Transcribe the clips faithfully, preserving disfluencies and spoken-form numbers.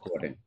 recording.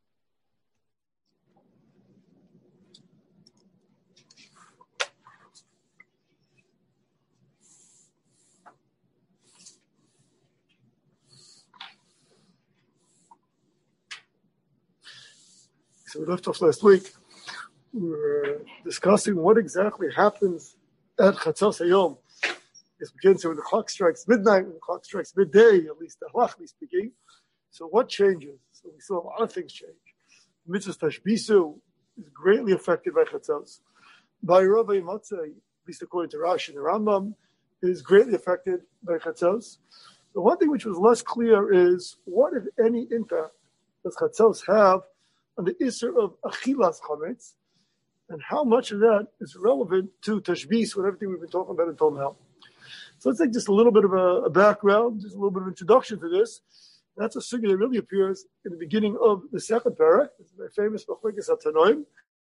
So we left off last week. We were discussing what exactly happens at Chatzos Hayom. It begins when the clock strikes midnight, when the clock strikes midday, at least halachically speaking. So what changes? So we saw a lot of things change. Mitzvah Tashbisu is greatly affected by Chatzos. By Rava Matzah, at least according to Rashi and the Rambam, is greatly affected by Chatzos. The one thing which was less clear is what, if any, impact does Chatzos have on the Isser of Achilas Chametz, and how much of that is relevant to Tashbis with everything we've been talking about until now. So let's take just a little bit of a, a background, just a little bit of introduction to this. That's a sugya that really appears in the beginning of the second parak. It's a very famous Machlokes HaTanoim.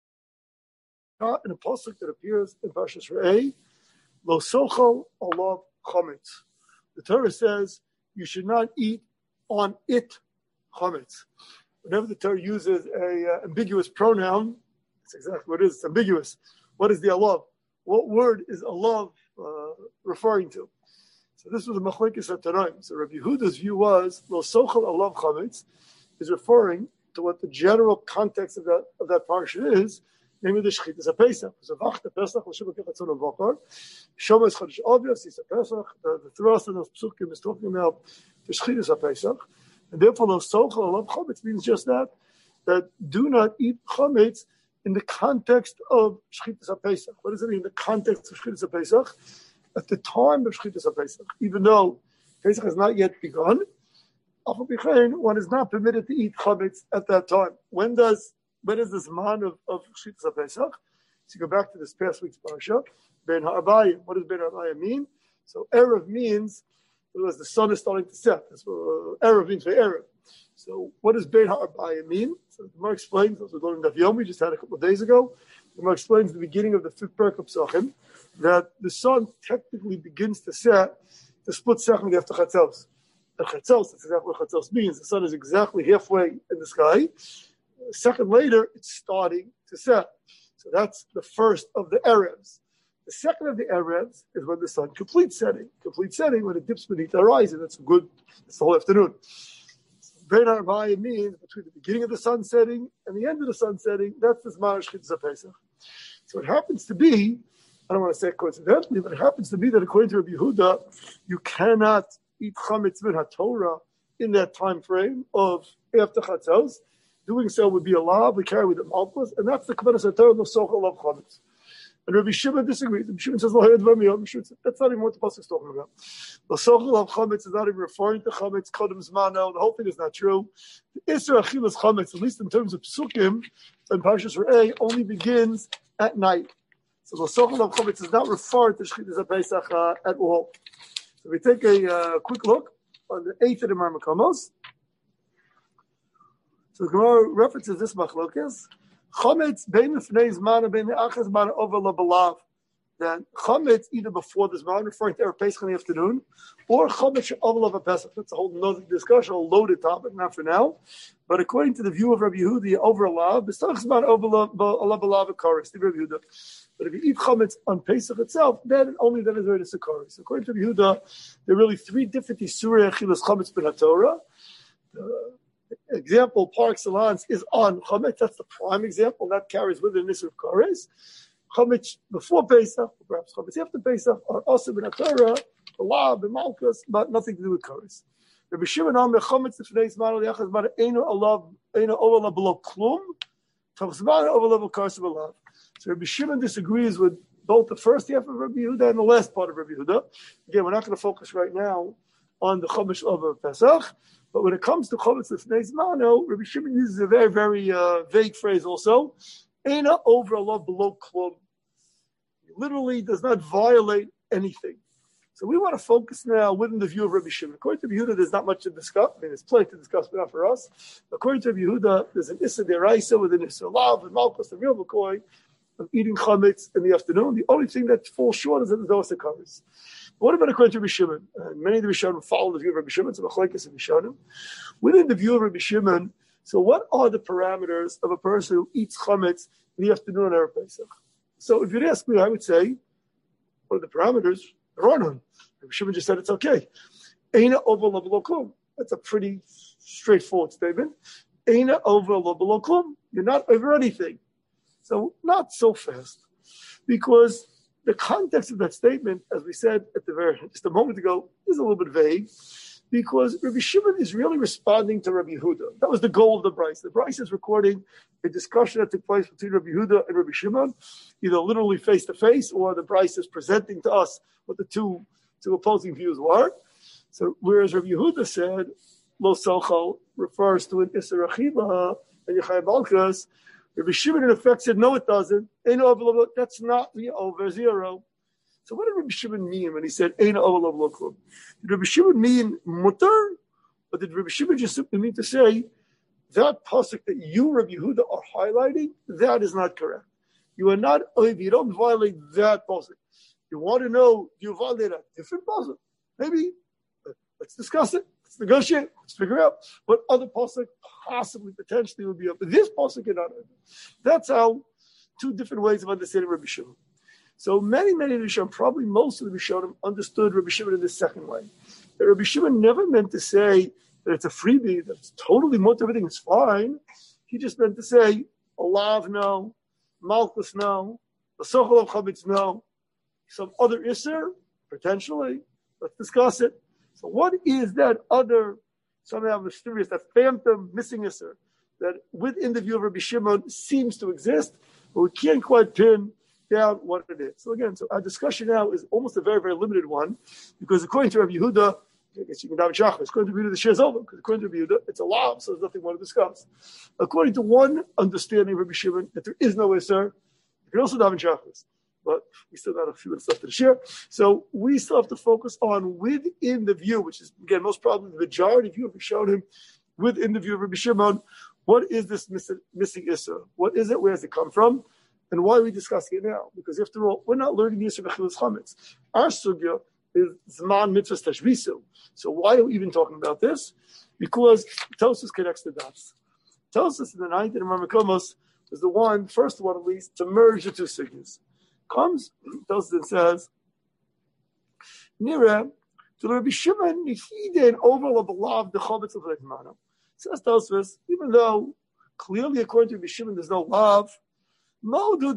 In a pasuk that appears in Parshas Re'eh, Lo sochal alav chametz. The Torah says you should not eat on it chametz. Whenever the Torah uses a uh, ambiguous pronoun, that's exactly what it is. It's ambiguous. What is the alav? What word is alav uh, referring to? So this was a Machlokes HaTanoim. So Rabbi Yehuda's view was Lo sochal alav chametz is referring to what the general context of that of that parsha is, namely the Shchitas HaPesach. So Vachta Pesach l'Shem Kechatzon Avachar. Shomas Chodesh Aviv Sisa Pesach. The thrust of those psukim is talking about the Shchitas HaPesach. And therefore, Lo sochal alav chametz means just that, that do not eat chametz in the context of Shchitas HaPesach. What does it mean in the context of Shchitas HaPesach? At the time of Shchitas HaPesach, even though Pesach has not yet begun, one is not permitted to eat chametz at that time. When does when is this man of, of Shchitas HaPesach? So you go back to this past week's parsha, Ben Ha'abayim. What does Ben Ha'abayim mean? So Erev means as the sun is starting to set. That's what uh, Erev means for Erev. So what does Ben Ha'abayim mean? So the Gemara explains, as we're learning Daf Yomi, we just had a couple of days ago. The Gemara explains the beginning of the fifth parak of Psachim, that the sun technically begins to set the split second after Chatzos. At Chatzos, that's exactly what Chatzos means. The sun is exactly halfway in the sky. A second later, it's starting to set. So that's the first of the Erevs. The second of the Erevs is when the sun completes setting. Complete setting, when it dips beneath the horizon. That's good. It's the whole afternoon. Ben Ha'abayim means between the beginning of the sun setting and the end of the sun setting. That's the Zman Shchitas HaPesach. So it happens to be, I don't want to say coincidentally, but it happens to be that according to Rabbi Yehuda, you cannot eat chametz min haTorah in that time frame of after Chatzos. Doing so would be allowed. We carry with the malchus, and that's the Kavanas HaTorah no sochal of chametz. And Rabbi Shimon disagrees. Rabbi Shimon says, that's not even what the pasuk is talking about. The sochal of chametz is not even referring to chametz kodem zmano. The whole thing is not true. The Isser achilas chametz, at least in terms of psukim and Parshas Re'eh, only begins at night. So the sochal of chametz is not referring to Shchitas HaPesach uh, at all. So we take a uh, quick look on the eighth of the Marmakomos. So the Gemara references this machlokes. Chametz bein lefnei zman and bein le'achar zman over labalav. Then chametz either before the zman, referring to Erev Pesach in the afternoon, or chametz over lav Pesach. That's a whole another discussion, a loaded topic, not for now. But according to the view of Rabbi Yehuda, over lav, b'stach zman over labalav karis. Rabbi Yehuda. But if you eat chametz on Pesach itself, then only then is there a karis. According to Rabbi Yehuda, there are really three different isurei achilas chametz ben haTorah. Example par excellence is on chametz. That's the prime example. That carries with it an issue of kares. Chametz before Pesach, or perhaps chametz after Pesach, are also ben haTorah, alav, and malchus, but nothing to do with kares. Rabbi Shimon Amar chametz lefnei zman liachar zman eino alav eino olav below klum, tav zman olav kares alav. So Rabbi Shimon disagrees with both the first half of Rabbi Yehuda and the last part of Rabbi Yehuda. Again, we're not going to focus right now on the chametz of Pesach. But when it comes to chametz lefnei zmano, Rabbi Shimon uses a very, very uh, vague phrase also. Eina over alav below klum. He literally does not violate anything. So we want to focus now within the view of Rabbi Shimon. According to Rabbi Yehuda, there's not much to discuss. I mean, there's plenty to discuss, but not for us. According to Rabbi Yehuda, there's an issa deraisa with an issa lav and malchus, the real McCoy, of eating chametz in the afternoon. The only thing that falls short is that there's no covers. What about according to Rabbi And many of the Rishonim follow the view of Rabbi Shimon, so Machlokes and Rishonim. Within the view of Rabbi Shimon, So what are the parameters of a person who eats chametz in the afternoon on Erev Pesach? So if you'd ask me, I would say, what are the parameters? There are none. Rabbi Shimon just said it's okay. Eina over lo b'lo klum. That's a pretty straightforward statement. Eina over lo b'lo klum. You're not over anything. So not so fast. Because the context of that statement, as we said at the very just a moment ago, is a little bit vague. Because Rabbi Shimon is really responding to Rabbi Yehuda. That was the goal of the Bryce. The Bryce is recording a discussion that took place between Rabbi Yehuda and Rabbi Shimon, either literally face to face, or the Bryce is presenting to us what the two, two opposing views were. So whereas Rabbi Yehuda said, Lo Sochal refers to an Isser Achila and Yechai Balkas, Rabbi Shimon in effect said, no, it doesn't. That's not the over zero. So what did Rabbi Shimon mean when he said, Eina over lo klum? Did Rabbi Shimon mean mutter? Or did Rabbi Shimon just simply mean to say, that pasuk that you, Rabbi Yehuda, are highlighting, that is not correct. You are not, you don't violate that pasuk. You want to know, do you violate a different pasuk? Maybe, let's discuss it. Let's negotiate. Let's figure out what other pasuk possibly, potentially would be up. This pasuk cannot. That's how two different ways of understanding Rabbi Shimon. So many, many Rishonim, probably most of the Rishonim, understood Rabbi Shimon in the second way. That Rabbi Shimon never meant to say that it's a freebie, that it's totally mutter, everything is fine. He just meant to say, Alav, no, Malchus, no, the Sochel of Chametz, no, some other Isser, potentially. Let's discuss it. So what is that other, somehow mysterious, that phantom missing Isser, that within the view of Rabbi Shimon seems to exist, but we can't quite pin down what it is. So again, so our discussion now is almost a very, very limited one, because according to Rabbi Yehuda, I guess you can daven shachar. According to Rabbi Yehuda, the share is over, because according to Rabbi Yehuda, it's a law, so there's nothing more to discuss. According to one understanding of Rabbi Shimon, that there is no Isser, you can also daven shachar. But we still got a few minutes left to share. So we still have to focus on within the view, which is, again, most probably the majority view of Rishonim, within the view of Rabbi Shimon, what is this missing, missing Isser? What is it? Where does it come from? And why are we discussing it now? Because after all, we're not learning the Yisr B'chilas Chametz. Our sugya is Zman Mitzvahs Tashbisu. So why are we even talking about this? Because Tosfos connects the dots. Tosfos in the ninth and Ramakomos is the one, first one at least, to merge the two sugyas. Comes, Tosfos and says, Nira, to Rabbi Shimon, Nifide over Labalav the Chametz of Reichmano. Says Tosfos, even though clearly according to Rabbi Shimon there's no love, to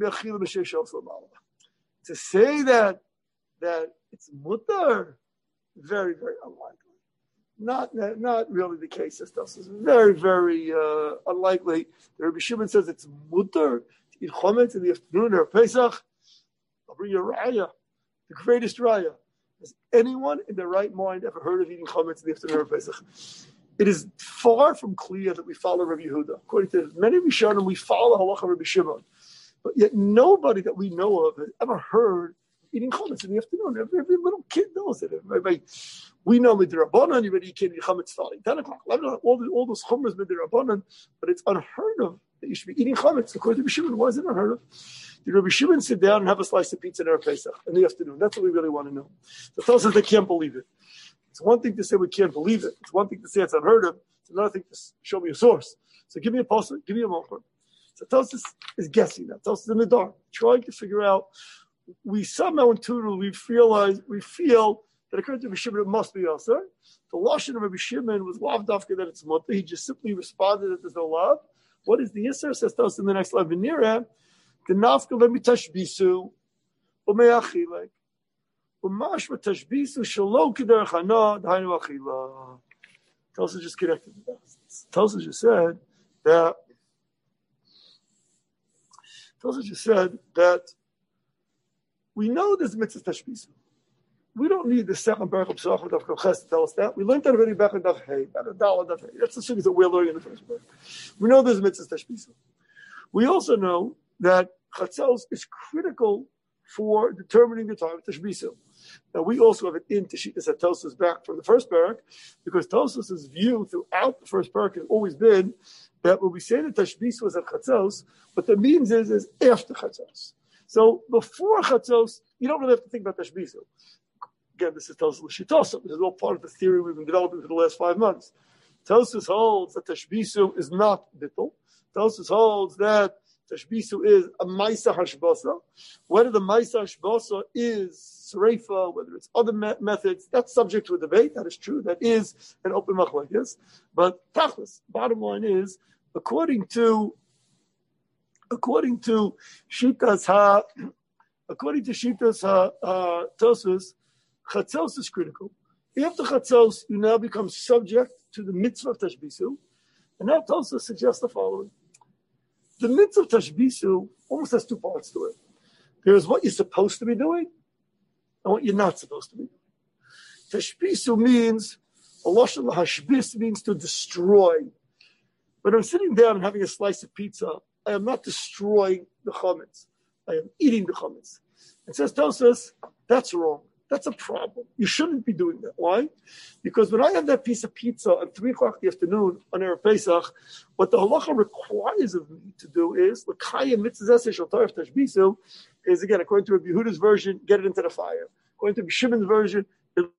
say that that it's mutter, very, very unlikely. Not not really the case. It's very, very uh, unlikely. The Rabbi Shimon says it's mutter to eat chametz in the afternoon or Pesach. I'll bring you a raya, the greatest raya. Has anyone in their right mind ever heard of eating chametz in the afternoon or Pesach? It is far from clear that we follow Rabbi Yehuda. According to many Rishonim, we follow halacha Rabbi Shimon. But yet nobody that we know of has ever heard eating chametz in the afternoon. Every, every little kid knows it. Everybody, we know midrabanan, you already can't eat chametz starting ten o'clock, eleven o'clock, all, the, all those chumras midrabanan, but it's unheard of that you should be eating chametz. According to Rabbi Shimon, why is it unheard of? Did Rabbi Shimon sit down and have a slice of pizza in Erev Pesach in the afternoon? That's what we really want to know. So tell us that they can't believe it. It's one thing to say we can't believe it. It's one thing to say it's unheard of. It's another thing to show me a source. So give me a pasuk, give me a mocher. So Tosfos is guessing that. Tosfos is in the dark, trying to figure out. We somehow intuitively realize, we feel that according to Rabbi Shimon, it must be us. Right? The lashon of Rabbi Shimon was lav dafka that it's mutter. He just simply responded that there's no love. What is the Yisr? Says Tosfos in the next line. V'nira, the nafka let me tashbisu, u'me'achilek. U'mashma tashbisu shalo k'derech hana d'hainu achila. Tosfos just connected to that. Tosfos just said that. Tosfos just said that we know there's mitzvah tashbisu. We don't need the second parak of Pesach of Daf Ches to tell us that. We learned that already back in Daf Hey, back in Dal Daf Hey. That's the things that we're learning in the first parak. We know there's mitzvah tashbisu. We also know that chatzos is critical for determining the time of tashbisu. Now we also have an in to sheet that Tosfos back from the first parak, because Tosfos' view throughout the first parak has always been that when we say that tashbisu was at chatzos, what that means is is after chatzos. So before chatzos, you don't really have to think about tashbisu. Again, this is Tosfos L'Shitosa. This is all part of the theory we've been developing for the last five months. Tosfos holds that Tashbisu is not bittul. Tosfos holds that Tashbisu is a Maisa Hashbasa. Whether the Maisa Hashbasa is Sreifa, whether it's other me- methods, that's subject to a debate. That is true. That is an open machlokes. But Tachlis, bottom line is, according to according to Shitas Ha, according to Shitas Ha uh, Tosfos, Chatzos is critical. After Chatzos, you now become subject to the mitzvah of Tashbisu. And now Tosfos suggests the following. The mitzvah of Tashbisu almost has two parts to it. There's what you're supposed to be doing and what you're not supposed to be doing. Tashbisu means, a lashon lahashbis means to destroy. When I'm sitting down and having a slice of pizza, I am not destroying the chametz. I am eating the chametz. It says Tosfos, that's wrong. That's a problem. You shouldn't be doing that. Why? Because when I have that piece of pizza at three o'clock in the afternoon on Erev Pesach, what the halacha requires of me to do is, l'kayim mitzvah shel Torah tashbisu, is again, according to Rabbi Yehuda's version, get it into the fire. According to Rabbi Shimon's version, into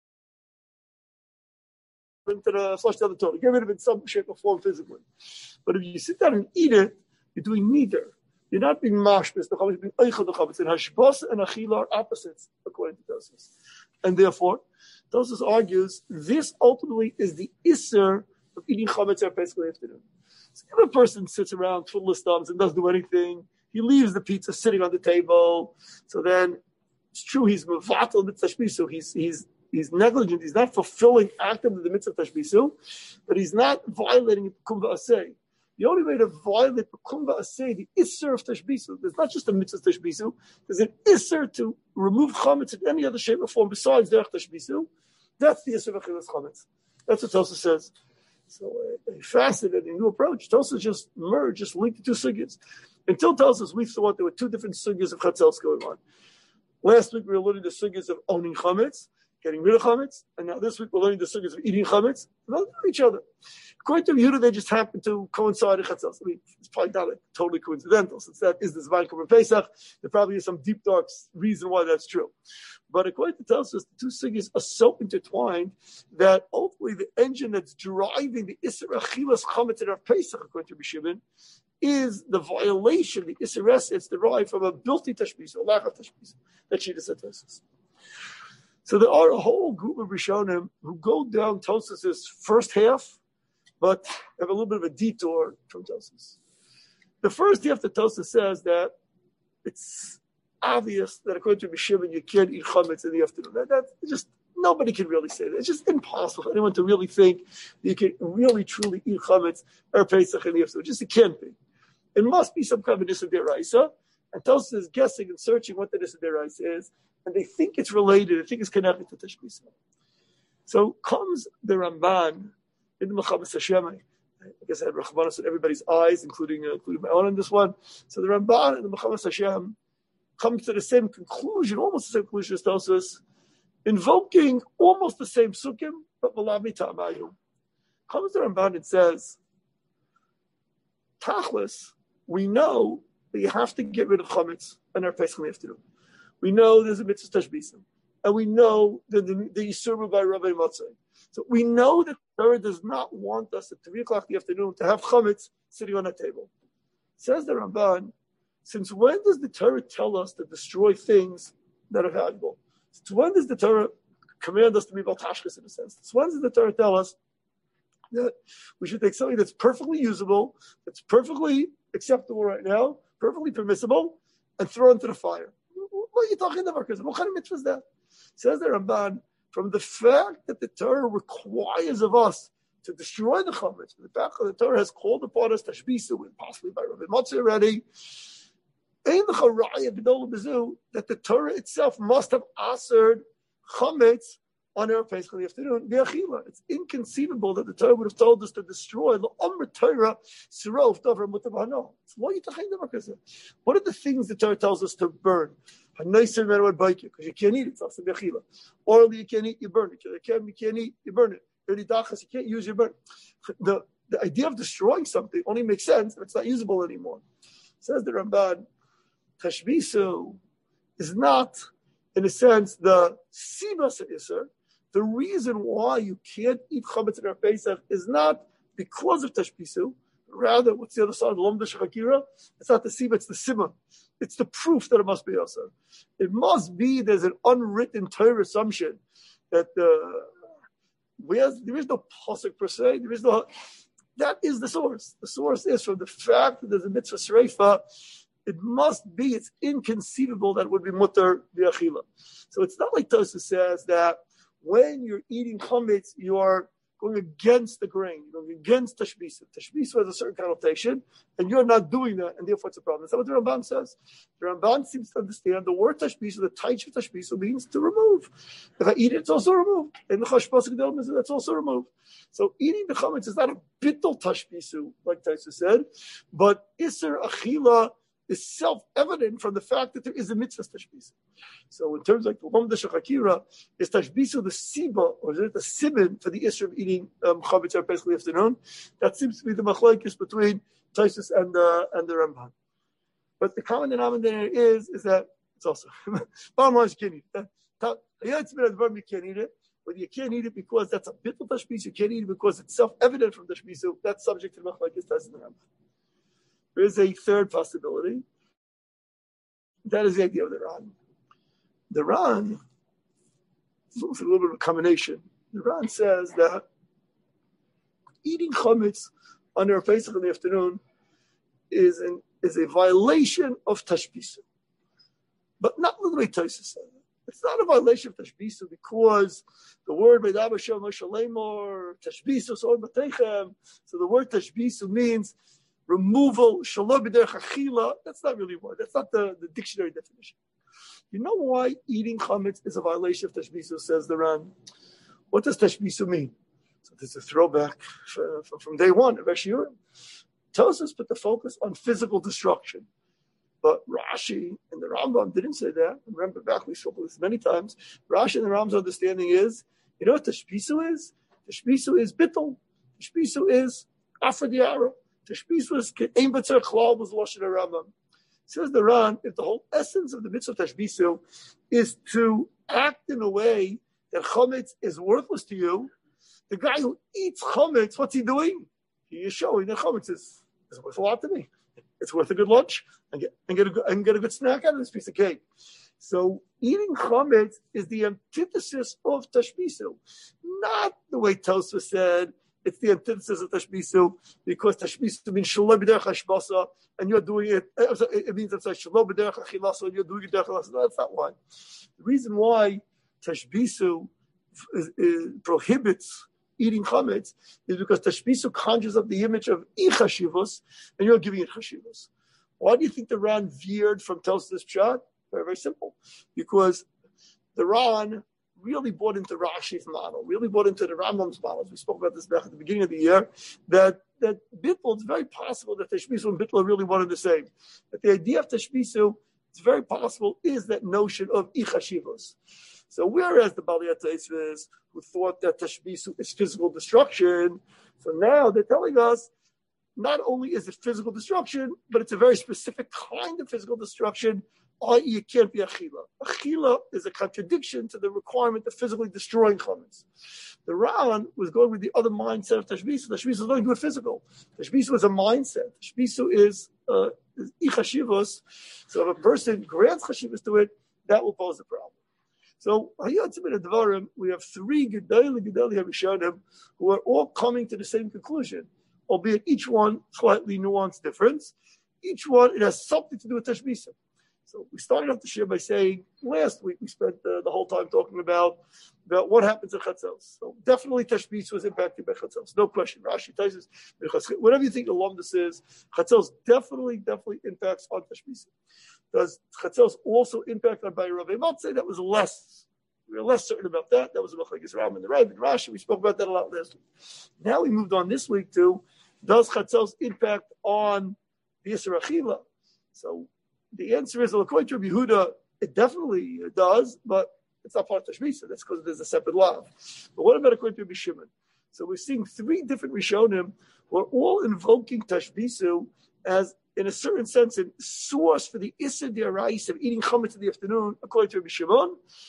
the flush down the toilet. Get rid of it in some shape or form physically. But if you sit down and eat it, you're doing neither. You're not being mashbis, the chametz, you're being eichel the chametz. And hashbas and achila are opposites, according to Tosfos. And therefore, Tosfos argues, this ultimately is the isser of eating chametz at Pesach afternoon. So if a person sits around, twiddles his thumbs, and doesn't do anything, he leaves the pizza sitting on the table. So then, it's true, he's mevatel mitzvah tashbisu, he's, he's, he's negligent, he's not fulfilling actively the mitzvah tashbisu, but he's not violating kum v'aseh. The only way to violate Kum V'aseh, the Isser of Tashbisu, there's not just a mitzvah Tashbisu, there's an Isser to remove Chametz in any other shape or form besides Derech Tashbisu. That's the Isser of Achilas Chametz. That's what Tosfos says. So a, a fascinating new approach. Tosfos just merged, just linked the two sugyas. Until Tosfos, we thought there were two different sugyas of Chatzos going on. Last week we were learning the sugyas of owning Chametz, getting rid of Chametz, and now this week we're learning the sugyas of eating Chametz. They don't know each other. According to Yehuda, they just happen to coincide in Chatzos. I mean, it's probably not like totally coincidental, since that is the Zman Korban Pesach. There probably is some deep, dark reason why that's true. But according to Tosfos, the two sugyas are so intertwined that ultimately the engine that's driving the Isser Achilas Chametz in our Pesach, according to Rabbi Shimon, is the violation, the Isser Es, it's derived from a built-in Tashbis, or lack of Tashbis, that she said Tosfos. So there are a whole group of Rishonim who go down Tosfos' first half, but have a little bit of a detour from Tosfos. The first half that Tosfos says that it's obvious that according to Rabbi Shimon, you can't eat chametz in the afternoon. That, that just nobody can really say that. It's just impossible for anyone to really think that you can really truly eat chametz or Pesach in the afternoon. Just it can't be. It must be some kind of Nisa Deraisa. And Tosfos is guessing and searching what the Nisa Deraisa is, and they think it's related. They think it's connected to Tashbisa. So comes the Ramban in the Mechamas Hashem. I guess I had Rachmanos in everybody's eyes, including uh, including my own in this one. So the Ramban in the Mechamas Hashem comes to the same conclusion, almost the same conclusion as Tosfos, invoking almost the same sukkim, but Malami Ta'amayu. Comes the Ramban and says, Tachlis, we know that you have to get rid of chametz on our Pesach in the afternoon. We know there's a mitzvah tashbisim, and we know that the, the Yisur by Rabbi Matzai. So we know that the Torah does not want us at three o'clock in the afternoon to have chametz sitting on a table. Says the Ramban, since when does the Torah tell us to destroy things that are valuable? Since when does the Torah command us to be baltashkis in a sense? Since when does the Torah tell us that we should take something that's perfectly usable, that's perfectly acceptable right now, perfectly permissible, and throw it into the fire? What are you talking about? What kind of mitzvah is that? Says the Ramban, from the fact that the Torah requires of us to destroy the chametz, the fact that the Torah has called upon us tashbisu, and possibly by Rabbi Matzah already, that the Torah itself must have asered chametz on our Pesach in the afternoon. It's inconceivable that the Torah would have told us to destroy the Amr Torah Sirov Dover Mutabano. What are you talking about? What are the things the Torah tells us to burn? A nicer man would bite you because you can't eat it. It's also orally you can't eat, you burn it. You can't, you can't eat, you burn it. You can't use, you burn it. The, the idea of destroying something only makes sense if it's not usable anymore. Says the Ramban, Tashbisu is not, in a sense, the Sibas Isser. the reason why you can't eat chametz in our Pesach is not because of tashbisu. Rather, what's the other side? Lomda shechakira. It's not the siba, it's the simon. It's the proof that it must be also. It must be there's an unwritten Torah assumption that uh, where's, there is no pasuk per se. There is no. That is the source. The source is from the fact that there's a mitzvah sreifa. It must be. It's inconceivable that it would be mutter v'achila. So it's not like Tosfos says that when you're eating chametz, you are going against the grain, you're going against tashbisu. Tashbisu has a certain connotation, and you're not doing that, and therefore it's a problem. That's not what the Ramban says. The Ramban seems to understand the word tashbisu, the taich of tashbisu means to remove. If I eat it, it's also removed. And the chashbas gedolim is that's also removed. So eating the chametz is not a bittul tashbisu, like Tosfos said, but iser achila is self-evident from the fact that there is a mitzvah tashbisu. So in terms of like the lomda shechakira, is tashbisu the siba, or is it the siman for the issue of eating um, chametz on Pesach afternoon? That seems to be the machlokes between Tosfos and the and the Ramban. But the common denominator is is that it's also bottom line is you can't eat it. You can't eat it. But you can't eat it because that's a bittul tashbisu. You can't eat it because it's self-evident from tashbisu. That's subject to the machlokes Tosfos and the Ramban. There is a third possibility. That is the idea of the Ran. The Ran, it's also a little bit of a combination. The Ran says that eating chametz under a Pesach in the afternoon is an is a violation of tashbisu, but not the way Tosfos says it. It's not a violation of tashbisu because the word Beidab Hashem Moshe Lemor tashbisu so b'teichem. So the word tashbisu means removal, shalom b'derech achila. That's not really what. That's not the, the dictionary definition. You know why eating chametz is a violation of tashbisu, says the Ran. What does tashbisu mean? So this is a throwback for, for, from day one of Eshiurim. Tosfos put the focus on physical destruction. But Rashi and the Rambam didn't say that. Remember back, we spoke about this many times. Rashi and the Rambam's understanding is, you know what tashbisu is? Tashbisu is bittul. Tashbisu is after the arrow. Tashbisu is ein b'tzar klal was lashon Rambam. Says the Ran, if the whole essence of the mitzvah of tashbisu is to act in a way that chametz is worthless to you, the guy who eats chametz, what's he doing? He is showing that chametz is, is worth a lot to me. It's worth a good lunch and get and get a good, and get a good snack out of this piece of cake. So eating chametz is the antithesis of tashbisu, not the way Tosfos said. It's the antithesis of tashbisu because tashbisu means shalom b'derech hashbasa, and you're doing it. It means it's like shalom b'derech achilasa, and you're doing it derech achilasa. No, that's not why. The reason why tashbisu is, is, prohibits eating chametz is because tashbisu conjures up the image of ichashivos, and you're giving it chashivos. Why do you think the Ran veered from Tosfos pshat? Very, very simple. Because the Ran really bought into Rashi's model, really bought into the Rambam's model. We spoke about this back at the beginning of the year, that that bittul, it's very possible that tashbisu and bittul are really one and the same. That the idea of tashbisu, it's very possible, is that notion of ichashivos. So whereas the Bali Tosfos, who thought that tashbisu is physical destruction, so now they're telling us not only is it physical destruction, but it's a very specific kind of physical destruction, that is, it can't be achila. Achila is a contradiction to the requirement of physically destroying chametz. The Ran was going with the other mindset of tashbisu. Tashbisu is nothing to do with physical. Tashbisu is a mindset. Tashbisu is uh, ichashivos. So if a person grants chashivos to it, that will pose a problem. So, we have three Gedali Gedali Harishonim who are all coming to the same conclusion, albeit each one slightly nuanced difference. Each one, it has something to do with tashbisu. So we started off the shir by saying last week we spent uh, the whole time talking about, about what happens at chatzos. So definitely tashbisu was impacted by chatzos, no question. Rashi, Tosfos, whatever you think the lumdus is, chatzos definitely, definitely impacts on tashbisu. Does chatzos also impact on Bayi Rav? I might say that was less. We were less certain about that. That was about like Israel and the Rav and Rashi. We spoke about that a lot last week. Now we moved on this week to, does chatzos impact on the Yisra Achila? So the answer is, according to Rabbi Yehuda, it definitely does, but it's not part of tashbisu. That's because there's a separate law. But what about according to Rabbi Shimon? So we're seeing three different Rishonim who are all invoking tashbisu as, in a certain sense, a source for the Issa D'Arais of eating chametz in the afternoon, according to Rabbi Shimon.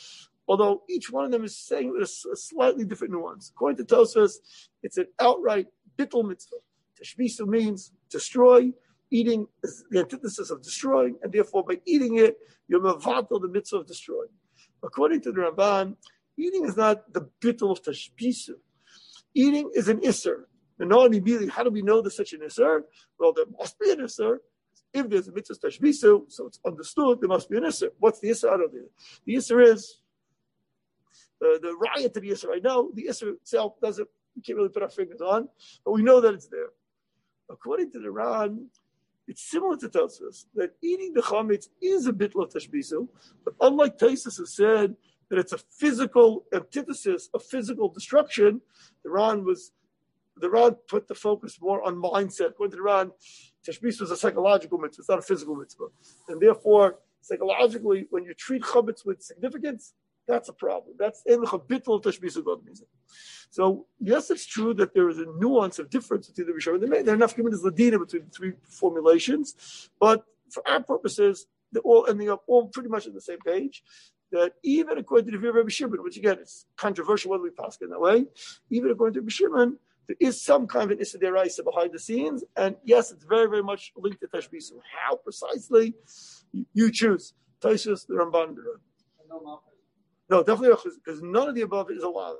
although each one of them is saying it with a, a slightly different nuance. According to Tosfos, it's an outright bittul mitzvah. Tashbisu means destroy. Eating is the antithesis of destroying, and therefore by eating it, you're mevatel the mitzvah of destroying. According to the Ramban, eating is not the bittul of tashbisu. Eating is an isser. And not immediately, how do we know there's such an isser? Well, there must be an isser. If there's a mitzvah tashbisu, so it's understood, there must be an isser. What's the isser? I don't know. The isser is uh, the riot to the isser. I know the isser itself doesn't, we can't really put our fingers on, but we know that it's there. According to the Ran, it's similar to Tosfos, that eating the chametz is a bittul of tashbisu, but unlike Tosfos who said that it's a physical antithesis of physical destruction, the Ran was the Ran put the focus more on mindset. According to the Ran, tashbisu is a psychological mitzvah, it's not a physical mitzvah, and therefore psychologically, when you treat chametz with significance, that's a problem. That's en bittul tashbisu god music. So yes, it's true that there is a nuance of difference between the Rishonim. There are enough communities ladina between the three formulations, but for our purposes, they're all ending up all pretty much on the same page. That even according to the view of Rabbi Shimon, which again is controversial whether we pass it in that way, even according to Rabbi Shimon, there is some kind of an issa deraisa behind the scenes, and yes, it's very, very much linked to tashbisu. How precisely you, you choose? Tosfos, the Ramban, the Ran. No, definitely because none of the above is allowed.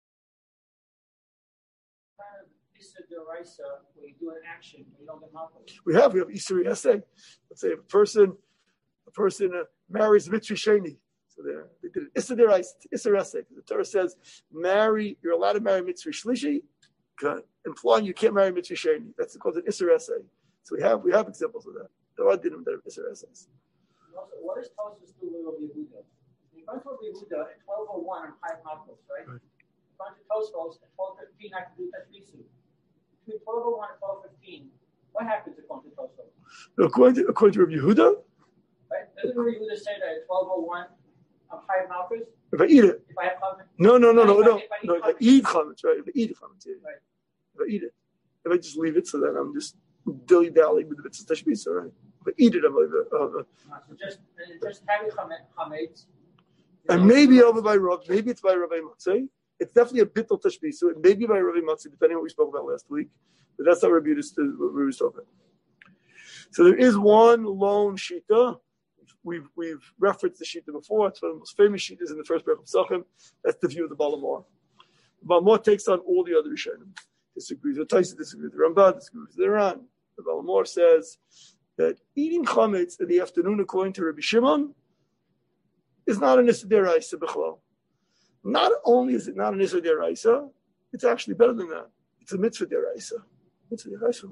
Where you do an action, you don't get malchus. We have, we have Isuri Essay. Let's say a person, a person uh, marries Mitzri Sheni. So there, they did it. Isser Deraisa, Isser Essay. The Torah says, marry, you're allowed to marry Mitzri Shlishi, implying you can't marry Mitzri Sheni. That's called an Isser Essay. So we have, we have examples of that. There are didn't that are Isser Essays. Also, what does Tosfos do with Rabbi Yehuda? In front of Rabbi Yehuda at twelve oh one on five malchus, right? right? In front of Tosfos at twelve fifteen, I can do tashbisu. Between twelve oh one and twelve fifteen, what happens according to Tosfos? According to, according to Rabbi Yehuda? Right? Doesn't Rabbi Yehuda say that at twelve oh one on five malchus? If I eat it. If I have chametz? No, no, no, no, if no. I, if I no, if I eat chametz, right? If I eat chametz, yeah. Right. If I eat it. If I just leave it, so then I'm just dilly-dallying with the bits of tashbisa, right? If I eat it, I'm like, uh, uh, so just, just having chametz. And maybe over by Rav, maybe it's by Rabbi Matzei. It's definitely a bittul tashbisu. It may be by Rabbi Matzei, depending on what we spoke about last week. But that's not Rabbi Yehuda, what we were talking about. So there is one lone shita. We've we've referenced the shita before. It's one of the most famous shitas in the first Berachah Pesachim. That's the view of the Balamor. The Balamor takes on all the other Rishonim. Disagrees with Taisa, disagrees with the Rambam, disagrees with the Ran. The Balamor says that eating chametz in the afternoon, according to Rabbi Shimon, is not an issa deraisa b'chlal. Not only is it not an issa deraisa, it's actually better than that. It's a mitzvah deraisa. Mitzvah deraisa.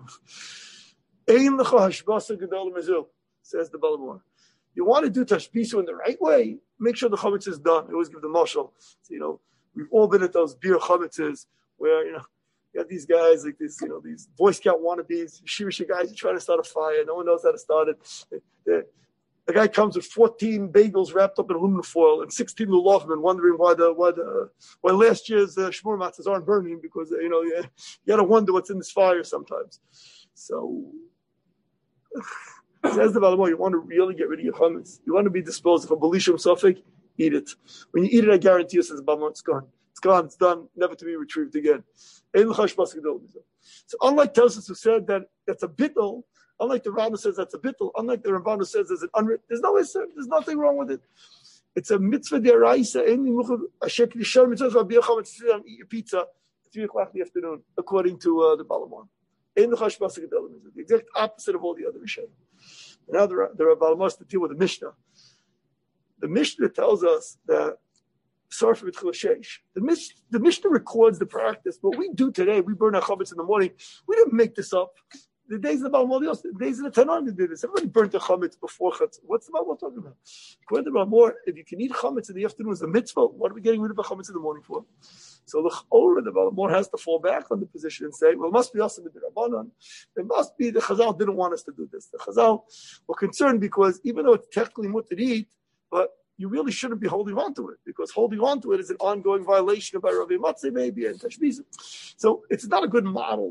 Ein lecha hashbasa gedol mezil, says the Balamor. You want to do tashbisu in the right way, make sure the chametz is done. I always give the mashal. So, you know, we've all been at those beer chametzes where, you know, you have these guys like this, you know, these Boy Scout wannabes, Shivisha guys who try to start a fire. No one knows how to start it. They're, The guy comes with fourteen bagels wrapped up in aluminum foil and sixteen lulavim, and wondering why the why the why last year's uh, shmur matzahs aren't burning, because uh, you know you, you got to wonder what's in this fire sometimes. So says the Balamor, you want to really get rid of your chametz. You want to be disposed of a belishum sofek, eat it. When you eat it, I guarantee you, says the Balamor, it's gone. It's gone. It's done. Never to be retrieved again. So unlike Tosfos who said that that's a bittul. Unlike the Rambam says that's a bittul, unlike the Rambam says there's an unwritten, there's no there's nothing wrong with it. It's a mitzvah deraisa. Eat your pizza at three o'clock in the afternoon, according to uh, the Balamor. The exact opposite of all the other Rishonim. Now the the Balamor has to deal with the Mishnah. The Mishnah tells us that the Mishnah, the Mishnah records the practice. What we do today, we burn our chametz in the morning. We didn't make this up. The days of the Balamor, the days of the Tanaim, they did this. Everybody burnt the chametz before chametz. What's the Balamor talking about? According to the Balamor, if you can eat chametz in the afternoon as a mitzvah, what are we getting rid of the chametz in the morning for? So the Chorah, the Balamor has to fall back on the position and say, well, it must be us and the Rabbanan. It must be the Chazal didn't want us to do this. The Chazal were concerned because even though it's technically mutter to eat, but you really shouldn't be holding on to it, because holding on to it is an ongoing violation of Rabbi Matzeh maybe and Tashbisa. So it's not a good model.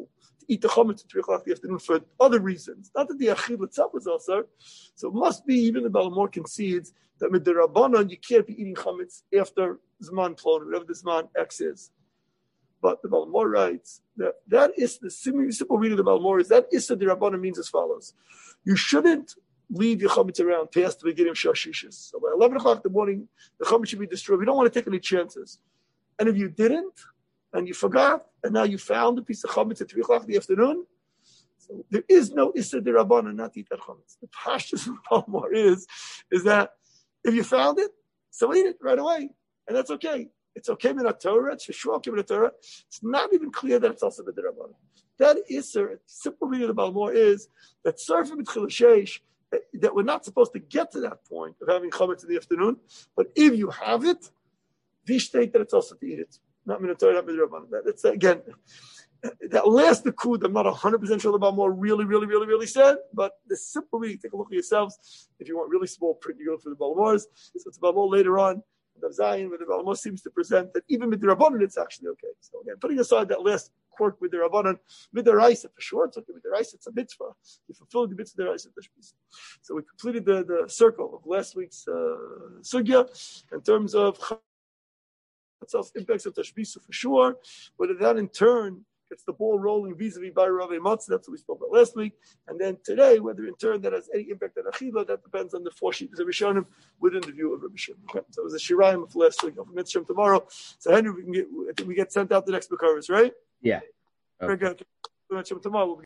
eat the chametz at three o'clock in the afternoon for other reasons. Not that the achil itself was also. So it must be even the Balmor concedes that with the Rabbanon you can't be eating chametz after Zman Plon, whatever the Zman X is. But the Balmor writes that that is the simple, simple reading of the Balmor is that Issa the Rabbanon means as follows: you shouldn't leave your chametz around past the beginning of Shashishis. So by eleven o'clock in the morning, the chametz should be destroyed. We don't want to take any chances. And if you didn't, and you forgot, and now you found a piece of chametz at three o'clock in the afternoon, so there is no Issa de Rabbanan not to eat that chametz. The pashtus of Balmor is, is that if you found it, so eat it right away, and that's okay. It's okay in a Torah. It's for sure okay in a Torah. It's not even clear that it's also the Rabbanan. That Issa, simple reading of the Balmor is that Sarfim B'Tchil Sheish, that we're not supposed to get to that point of having chametz in the afternoon, but if you have it, we state that it's also to eat it. Not Minotaur, not Midrabanan. That's again, that last Nakud, I'm not one hundred percent sure about more really, really, really, really said, but the simple reading, take a look at yourselves. If you want really small print, you go for the Balmors. So it's Balmor later on, the Zion, where the Balmor seems to present that even with the Rabbanan, it's actually okay. So again, putting aside that last quirk with the Rabbanan, with the Raisa, for sure, it's okay. With the Raisa, it's a mitzvah. You fulfill the mitzvah of the Raisa. So we completed the, the circle of last week's uh, sugya in terms of itself impacts of Tashbisu for sure, whether that in turn gets the ball rolling vis-a-vis by Rav Matzah, that's what we spoke about last week, and then today, whether in turn that has any impact on Achila, that depends on the four sheets of Rishonim within the view of Rabbi Shimon. Okay. So it was a Shirayim of last week, of Mitzvah tomorrow. So Henry, we can get, I think we get sent out the next Bakaris, right? Yeah. Okay. Very good. Tomorrow we'll